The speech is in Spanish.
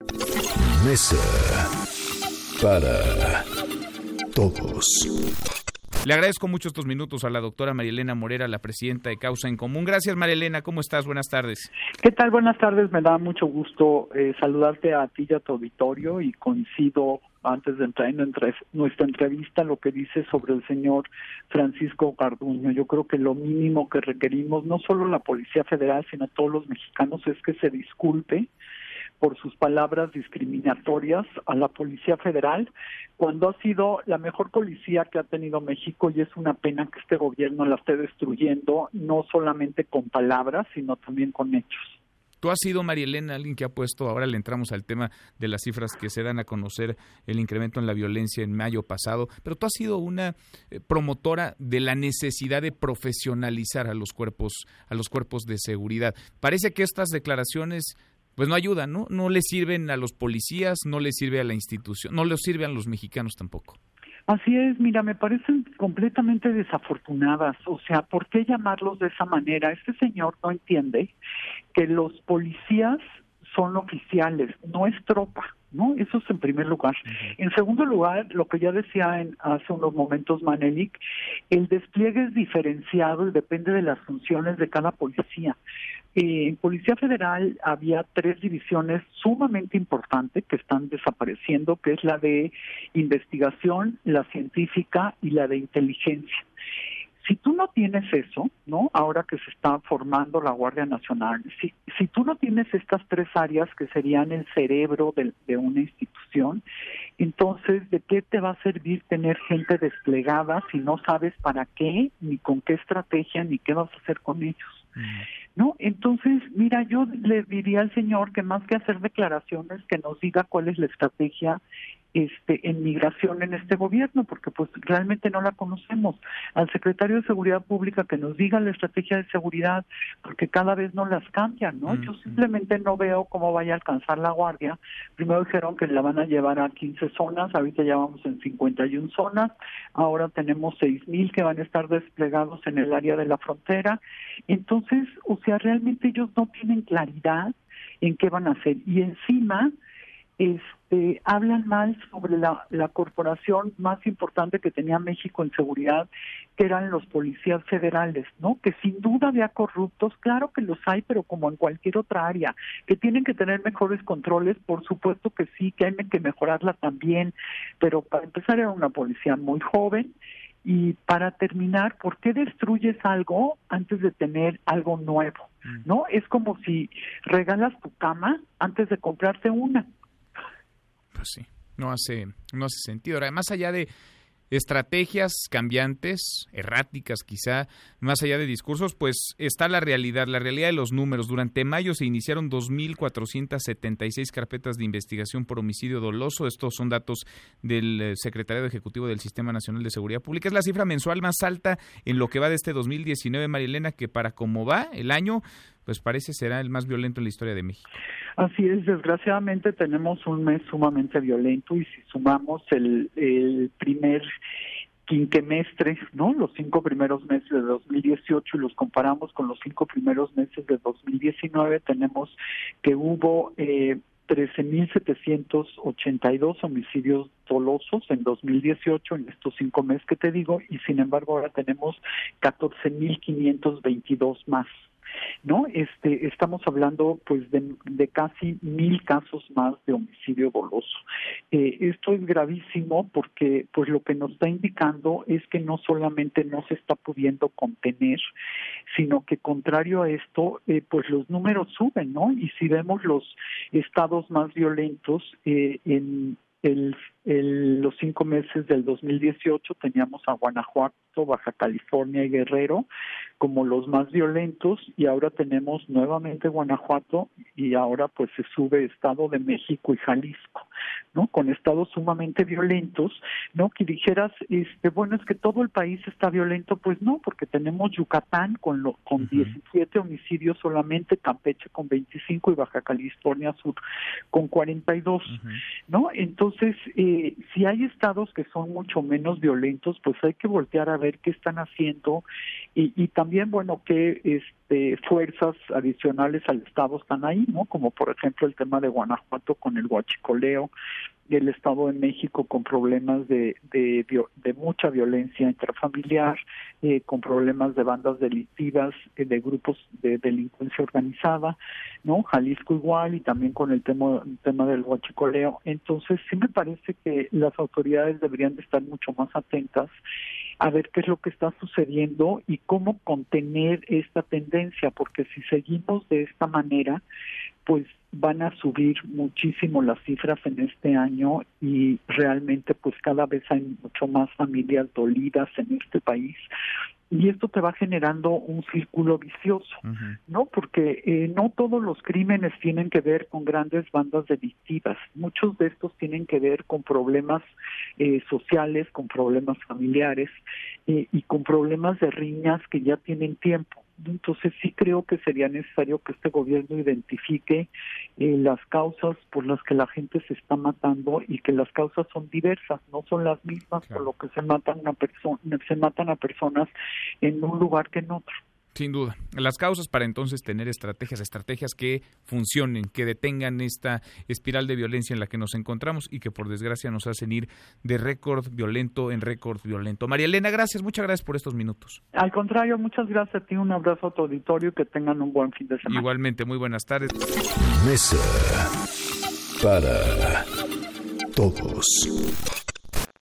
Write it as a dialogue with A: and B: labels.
A: Mesa para todos.
B: Le agradezco mucho estos minutos a la doctora María Elena Morera, la presidenta de Causa en Común. Gracias, María Elena. ¿Cómo estás? Buenas tardes.
C: ¿Qué tal? Buenas tardes. Me da mucho gusto saludarte a ti y a tu auditorio, y coincido, antes de entrar en nuestra entrevista, lo que dice sobre el señor Francisco Garduño. Yo creo que lo mínimo que requerimos, no solo la Policía Federal, sino todos los mexicanos, es que se disculpe por sus palabras discriminatorias a la Policía Federal, cuando ha sido la mejor policía que ha tenido México, y es una pena que este gobierno la esté destruyendo, no solamente con palabras, sino también con hechos.
B: Tú has sido, María Elena, alguien que ha puesto, ahora le entramos al tema de las cifras que se dan a conocer, el incremento en la violencia en mayo pasado, pero tú has sido una promotora de la necesidad de profesionalizar a los cuerpos de seguridad. Parece que estas declaraciones pues no ayudan, ¿no? No le sirven a los policías, no le sirve a la institución, no les sirve a los mexicanos tampoco.
C: Así es, mira, me parecen completamente desafortunadas. O sea, ¿por qué llamarlos de esa manera? Este señor no entiende que los policías son oficiales, no es tropa, ¿no? Eso es en primer lugar. En segundo lugar, lo que ya decía hace unos momentos Manelik, el despliegue es diferenciado y depende de las funciones de cada policía. En Policía Federal había 3 divisiones sumamente importantes que están desapareciendo, que es la de investigación, la científica y la de inteligencia. Si tú no tienes eso, ¿no? Ahora que se está formando la Guardia Nacional, si tú no tienes estas 3 áreas que serían el cerebro de una institución, entonces, ¿de qué te va a servir tener gente desplegada si no sabes para qué, ni con qué estrategia, ni qué vas a hacer con ellos? ¿No? Entonces, mira, yo le diría al señor que más que hacer declaraciones, que nos diga cuál es la estrategia en migración en este gobierno, porque pues realmente no la conocemos. Al secretario de Seguridad Pública que nos diga la estrategia de seguridad, porque cada vez no las cambian, ¿no? Yo simplemente no veo cómo vaya a alcanzar la Guardia. Primero dijeron que la van a llevar a 15 zonas, ahorita ya vamos en 51 zonas, ahora tenemos 6,000 que van a estar desplegados en el área de la frontera. Entonces, o sea, realmente ellos no tienen claridad en qué van a hacer, y encima hablan mal sobre la corporación más importante que tenía México en seguridad, que eran los policías federales, ¿no? Que sin duda había corruptos, claro que los hay, pero como en cualquier otra área, que tienen que tener mejores controles, por supuesto que sí, que hay que mejorarla también, pero para empezar era una policía muy joven. Y para terminar, ¿por qué destruyes algo antes de tener algo nuevo? ¿No? Es como si regalas tu cama antes de comprarte una.
B: Pues sí, no hace sentido. Ahora, más allá de estrategias cambiantes, erráticas quizá, más allá de discursos, pues está la realidad de los números. Durante mayo se iniciaron 2,476 carpetas de investigación por homicidio doloso. Estos son datos del Secretariado Ejecutivo del Sistema Nacional de Seguridad Pública. Es la cifra mensual más alta en lo que va de este 2019, María Elena, que para cómo va el año, pues parece será el más violento en la historia de México.
C: Así es, desgraciadamente tenemos un mes sumamente violento, y si sumamos el primer quinquemestre, ¿no? Los 5 primeros meses de 2018 y los comparamos con los 5 primeros meses de 2019, tenemos que hubo 13,782 homicidios dolosos en 2018, en estos 5 meses que te digo, y sin embargo ahora tenemos 14,522 más. ¿No? Estamos hablando pues de casi 1,000 casos más de homicidio doloso. Esto es gravísimo porque pues lo que nos está indicando es que no solamente no se está pudiendo contener, sino que contrario a esto, pues los números suben, ¿no? Y si vemos los estados más violentos en los 5 meses del 2018 teníamos a Guanajuato, Baja California y Guerrero como los más violentos, y ahora tenemos nuevamente Guanajuato, y ahora pues se sube Estado de México y Jalisco, ¿no? Con estados sumamente violentos, ¿no? Que dijeras, bueno, es que todo el país está violento, pues no, porque tenemos Yucatán con 17 homicidios solamente, Campeche con 25 y Baja California Sur con 42, ¿no? Entonces, si hay estados que son mucho menos violentos, pues hay que voltear a ver qué están haciendo y también, bueno, qué fuerzas adicionales al Estado están ahí, ¿no? Como por ejemplo el tema de Guanajuato con el huachicoleo, y el Estado de México con problemas de mucha violencia intrafamiliar, con problemas de bandas delictivas, de grupos de delincuencia organizada, ¿no? Jalisco igual, y también con el tema del huachicoleo. Entonces sí me parece que las autoridades deberían de estar mucho más atentas a ver qué es lo que está sucediendo y cómo contener esta tendencia, porque si seguimos de esta manera, pues van a subir muchísimo las cifras en este año y realmente pues cada vez hay mucho más familias dolidas en este país. Y esto te va generando un círculo vicioso, ¿no? Porque no todos los crímenes tienen que ver con grandes bandas delictivas. Muchos de estos tienen que ver con problemas sociales, con problemas familiares y con problemas de riñas que ya tienen tiempo. Entonces sí creo que sería necesario que este gobierno identifique las causas por las que la gente se está matando y que las causas son diversas, no son las mismas por lo que se matan a personas en un lugar que en otro.
B: Sin duda. Las causas para entonces tener estrategias que funcionen, que detengan esta espiral de violencia en la que nos encontramos y que por desgracia nos hacen ir de récord violento en récord violento. María Elena, muchas gracias por estos minutos.
C: Al contrario, muchas gracias a ti, un abrazo a tu auditorio y que tengan un buen fin de semana.
B: Igualmente, muy buenas tardes.
A: Mesa para todos.